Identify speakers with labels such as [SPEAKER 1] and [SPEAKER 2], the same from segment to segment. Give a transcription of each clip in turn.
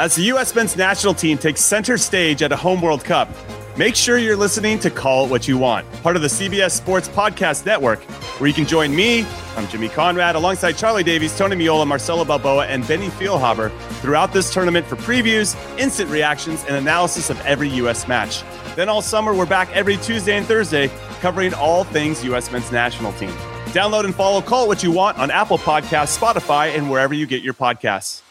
[SPEAKER 1] As the U.S. men's national team takes center stage at a home World Cup, make sure you're listening to Call It What You Want, part of the CBS Sports Podcast Network, where you can join me, I'm Jimmy Conrad, alongside Charlie Davies, Tony Miola, Marcelo Balboa, and Benny Feilhaber throughout this tournament for previews, instant reactions, and analysis of every U.S. match. Then all summer, we're back every Tuesday and Thursday covering all things U.S. men's national team. Download and follow Call It What You Want on Apple Podcasts, Spotify, and wherever you get your podcasts.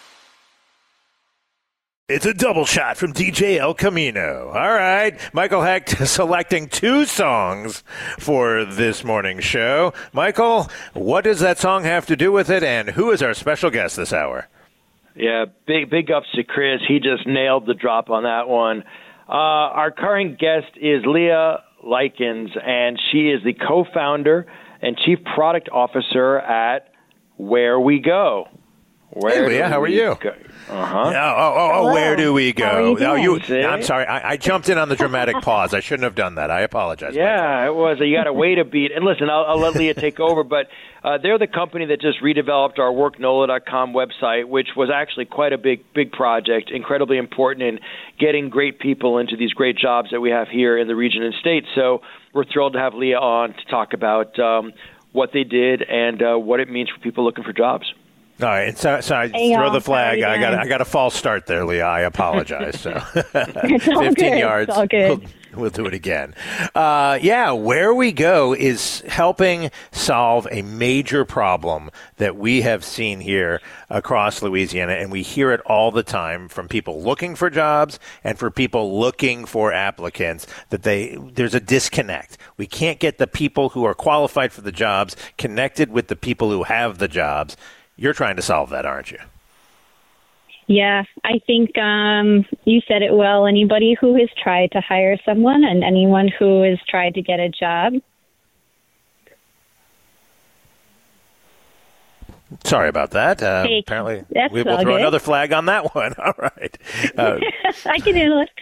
[SPEAKER 2] It's a double shot from DJ El Camino. All right. Michael Hecht selecting 2 songs for this morning's show. Michael, what does that song have to do with it, and who is our special guest this hour?
[SPEAKER 3] Yeah, big ups to Chris. He just nailed the drop on that one. Our current guest is Leah Likens, and she is the co-founder and chief product officer at Where We Go.
[SPEAKER 2] Hey, Leah, how are you?
[SPEAKER 3] Uh-huh.
[SPEAKER 2] Where do we go?
[SPEAKER 3] I'm
[SPEAKER 2] sorry. I jumped in on the dramatic pause. I shouldn't have done that. I apologize.
[SPEAKER 3] Yeah, it was. You got to wait a beat. And listen, I'll let Leah take over, but they're the company that just redeveloped our WorkNOLA.com website, which was actually quite a big project, incredibly important in getting great people into these great jobs that we have here in the region and state. So we're thrilled to have Leah on to talk about what they did and what it means for people looking for jobs.
[SPEAKER 2] All right, so I throw the flag. I got a false start there, Leah. I apologize. So,
[SPEAKER 4] it's all
[SPEAKER 2] 15
[SPEAKER 4] good.
[SPEAKER 2] yards.
[SPEAKER 4] It's all good.
[SPEAKER 2] We'll do it again. Where We Go is helping solve a major problem that we have seen here across Louisiana, and we hear it all the time from people looking for jobs and for people looking for applicants, that there's a disconnect. We can't get the people who are qualified for the jobs connected with the people who have the jobs. You're trying to solve that, aren't you?
[SPEAKER 4] Yeah, I think you said it well. Anybody who has tried to hire someone and anyone who has tried to get a job.
[SPEAKER 2] Sorry about that. Apparently, we will throw another flag on that one. All right.
[SPEAKER 4] I can handle it.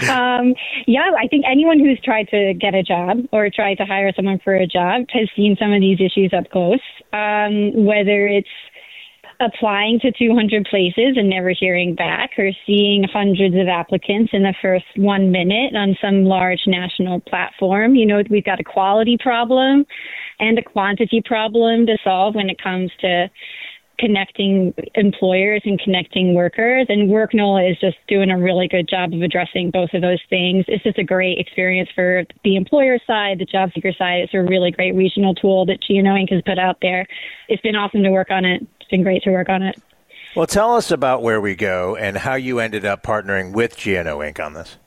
[SPEAKER 4] I think anyone who's tried to get a job or tried to hire someone for a job has seen some of these issues up close, whether it's applying to 200 places and never hearing back, or seeing hundreds of applicants in the first 1 minute on some large national platform. You know, we've got a quality problem and a quantity problem to solve when it comes to connecting employers and connecting workers. And WorkNOLA is just doing a really good job of addressing both of those things. It's just a great experience for the employer side, the job seeker side. It's a really great regional tool that GNO Inc. has put out there. It's been awesome to work on it. It's been great to work on it.
[SPEAKER 2] Well, tell us about Where We Go and how you ended up partnering with GNO Inc. on this.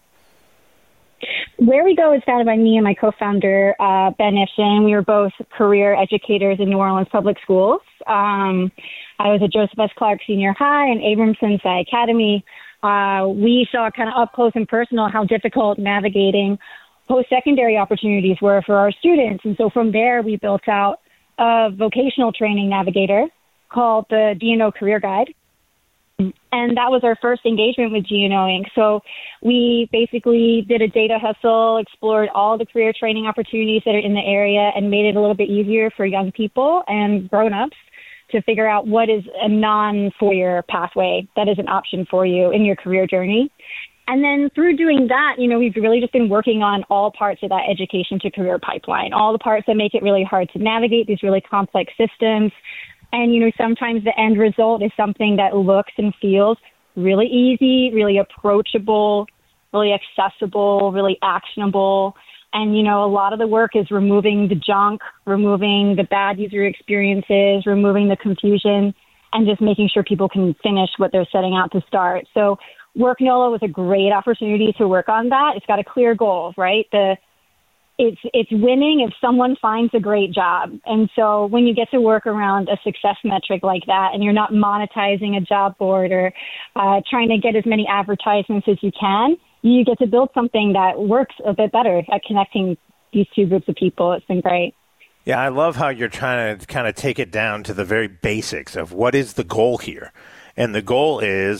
[SPEAKER 4] Where We Go is founded by me and my co-founder, Ben Ifshin. We were both career educators in New Orleans public schools. I was at Joseph S. Clark Senior High and Abramson Sci Academy. We saw kind of up close and personal how difficult navigating post-secondary opportunities were for our students. And so from there, we built out a vocational training navigator called the DNO Career Guide. And that was our first engagement with GNO Inc. So we basically did a data hustle, explored all the career training opportunities that are in the area, and made it a little bit easier for young people and grown-ups to figure out what is a non-4-year pathway that is an option for you in your career journey. And then through doing that, you know, we've really just been working on all parts of that education to career pipeline, all the parts that make it really hard to navigate these really complex systems. And, you know, sometimes the end result is something that looks and feels really easy, really approachable, really accessible, really actionable. And, you know, a lot of the work is removing the junk, removing the bad user experiences, removing the confusion, and just making sure people can finish what they're setting out to start. So WorkNOLA was a great opportunity to work on that. It's got a clear goal, right? It's winning if someone finds a great job. And so when you get to work around a success metric like that, and you're not monetizing a job board or trying to get as many advertisements as you can, you get to build something that works a bit better at connecting these two groups of people. It's been great.
[SPEAKER 2] Yeah, I love how you're trying to kind of take it down to the very basics of what is the goal here. And the goal is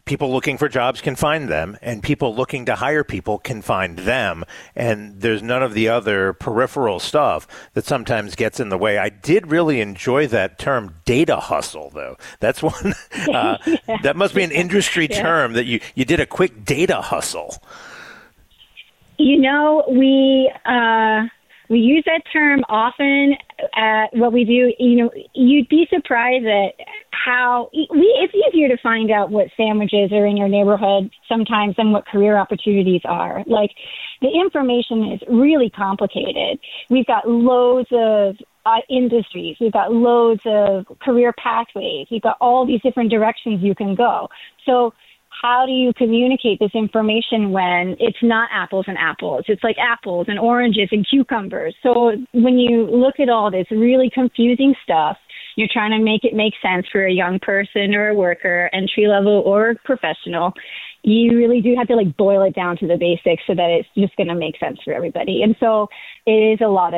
[SPEAKER 2] people looking for jobs can find them, and people looking to hire people can find them. And there's none of the other peripheral stuff that sometimes gets in the way. I did really enjoy that term, data hustle, though. That's one. That must be an industry term that you did a quick data hustle.
[SPEAKER 4] You know, we use that term often at what we do. You know, you'd be surprised at how it's easier to find out what sandwiches are in your neighborhood sometimes than what career opportunities are. Like, the information is really complicated. We've got loads of industries. We've got loads of career pathways. We've got all these different directions you can go. So how do you communicate this information when it's not apples and apples? It's like apples and oranges and cucumbers. So when you look at all this really confusing stuff, you're trying to make it make sense for a young person or a worker, entry level or professional. You really do have to like boil it down to the basics so that it's just going to make sense for everybody. And so it is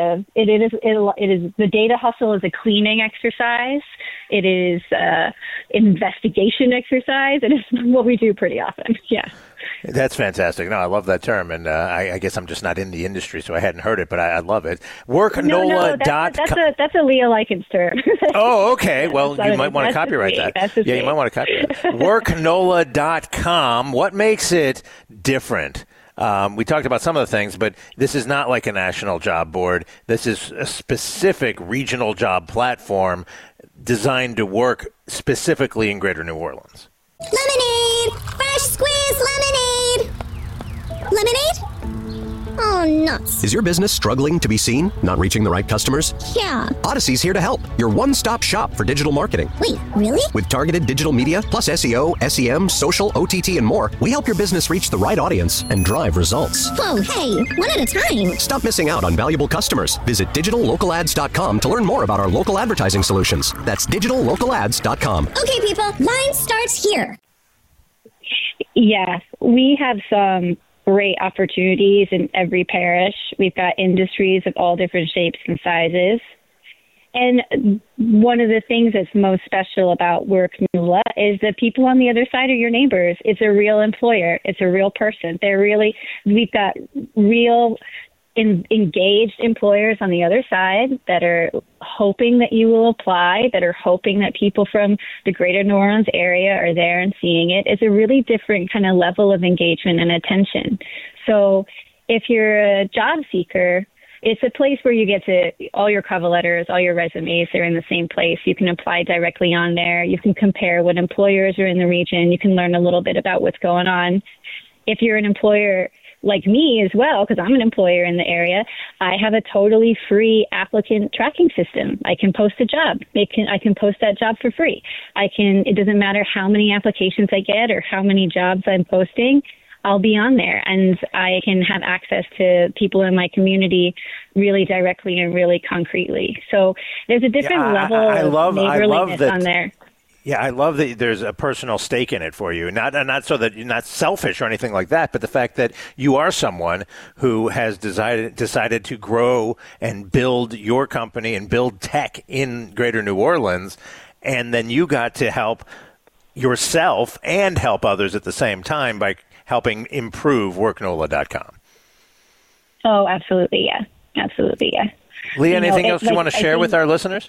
[SPEAKER 4] the data hustle is a cleaning exercise. It is investigation exercise. It is what we do pretty often. Yeah.
[SPEAKER 2] That's fantastic. No, I love that term. And I guess I'm just not in the industry, so I hadn't heard it, but I love it. Worknola.com.
[SPEAKER 4] That's a Leah Likens term.
[SPEAKER 2] Oh, okay. Well, you might want to copyright that. Yeah, you might want to copyright it. Worknola.com. What makes it different? We talked about some of the things, but this is not like a national job board. This is a specific regional job platform designed to work specifically in Greater New Orleans.
[SPEAKER 5] Lemonade! Fresh squeezed lemonade! Lemonade? Oh, nuts.
[SPEAKER 6] Is your business struggling to be seen? Not reaching the right customers?
[SPEAKER 5] Yeah.
[SPEAKER 6] Odyssey's here to help. Your one-stop shop for digital marketing.
[SPEAKER 5] Wait, really?
[SPEAKER 6] With targeted digital media, plus SEO, SEM, social, OTT, and more, we help your business reach the right audience and drive results.
[SPEAKER 5] Whoa, hey, one at a time.
[SPEAKER 6] Stop missing out on valuable customers. Visit digitallocalads.com to learn more about our local advertising solutions. That's digitallocalads.com.
[SPEAKER 5] Okay, people, line starts here.
[SPEAKER 4] Yeah, we have some great opportunities in every parish. We've got industries of all different shapes and sizes. And one of the things that's most special about WorkNOLA is that people on the other side are your neighbors. It's a real employer. It's a real person. We've got real engaged employers on the other side that are hoping that you will apply, that are hoping that people from the Greater New Orleans area are there and seeing it. It's a really different kind of level of engagement and attention. So if you're a job seeker, it's a place where you get to, all your cover letters, all your resumes are in the same place. You can apply directly on there. You can compare what employers are in the region. You can learn a little bit about what's going on. If you're an employer like me as well, because I'm an employer in the area, I have a totally free applicant tracking system. I can post a job. I can post that job for free. It doesn't matter how many applications I get or how many jobs I'm posting. I'll be on there and I can have access to people in my community really directly and really concretely. So there's a different level of neighborliness on there.
[SPEAKER 2] Yeah, I love that there's a personal stake in it for you. Not so that you're not selfish or anything like that, but the fact that you are someone who has decided to grow and build your company and build tech in Greater New Orleans, and then you got to help yourself and help others at the same time by helping improve WorkNOLA.com.
[SPEAKER 4] Oh, absolutely, yeah. Absolutely, yeah.
[SPEAKER 2] Leah, anything else you want to share with our listeners?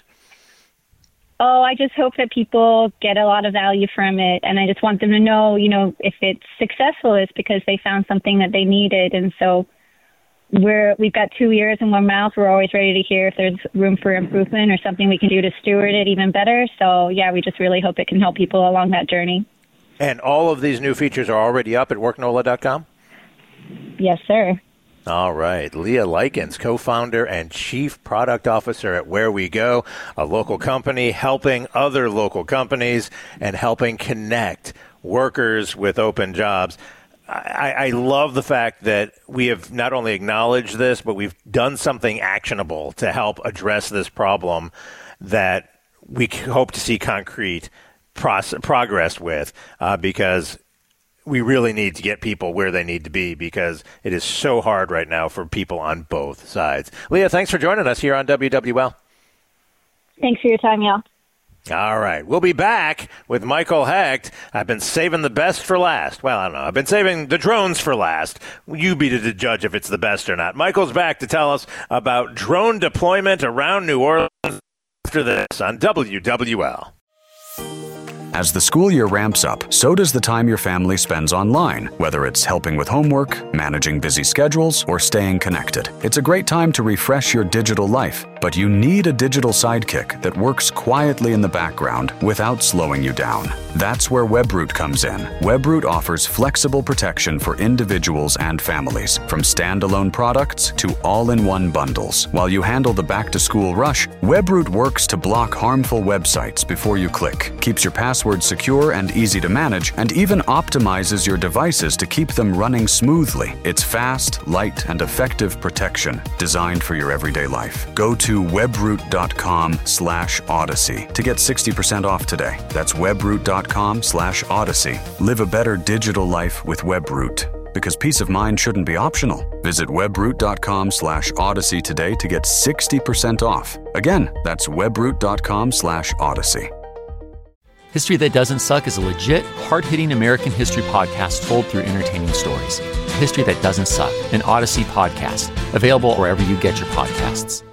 [SPEAKER 4] Oh, I just hope that people get a lot of value from it. And I just want them to know, if it's successful, it's because they found something that they needed. And so we've got 2 ears and 1 mouth. We're always ready to hear if there's room for improvement or something we can do to steward it even better. So, yeah, we just really hope it can help people along that journey.
[SPEAKER 2] And all of these new features are already up at WorkNOLA.com?
[SPEAKER 4] Yes, sir.
[SPEAKER 2] All right. Leah Likens, co-founder and chief product officer at Where We Go, a local company helping other local companies and helping connect workers with open jobs. I love the fact that we have not only acknowledged this, but we've done something actionable to help address this problem that we hope to see concrete progress with, because we really need to get people where they need to be, because it is so hard right now for people on both sides. Leah, thanks for joining us here on WWL.
[SPEAKER 4] Thanks for your time, y'all.
[SPEAKER 2] All right. We'll be back with Michael Hecht. I've been saving the best for last. Well, I don't know. I've been saving the drones for last. You be the judge if it's the best or not. Michael's back to tell us about drone deployment around New Orleans after this on WWL.
[SPEAKER 7] As the school year ramps up, so does the time your family spends online, whether it's helping with homework, managing busy schedules, or staying connected. It's a great time to refresh your digital life, but you need a digital sidekick that works quietly in the background without slowing you down. That's where Webroot comes in. Webroot offers flexible protection for individuals and families, from standalone products to all-in-one bundles. While you handle the back-to-school rush, Webroot works to block harmful websites before you click, keeps your password secure and easy to manage, and even optimizes your devices to keep them running smoothly. It's fast, light, and effective protection designed for your everyday life. Go to webroot.com/Odyssey to get 60% off today. That's webroot.com/Odyssey. Live a better digital life with Webroot, because peace of mind shouldn't be optional. Visit webroot.com/Odyssey today to get 60% off. Again, that's webroot.com/Odyssey.
[SPEAKER 8] History That Doesn't Suck is a legit, hard-hitting American history podcast told through entertaining stories. History That Doesn't Suck, an Odyssey podcast, available wherever you get your podcasts.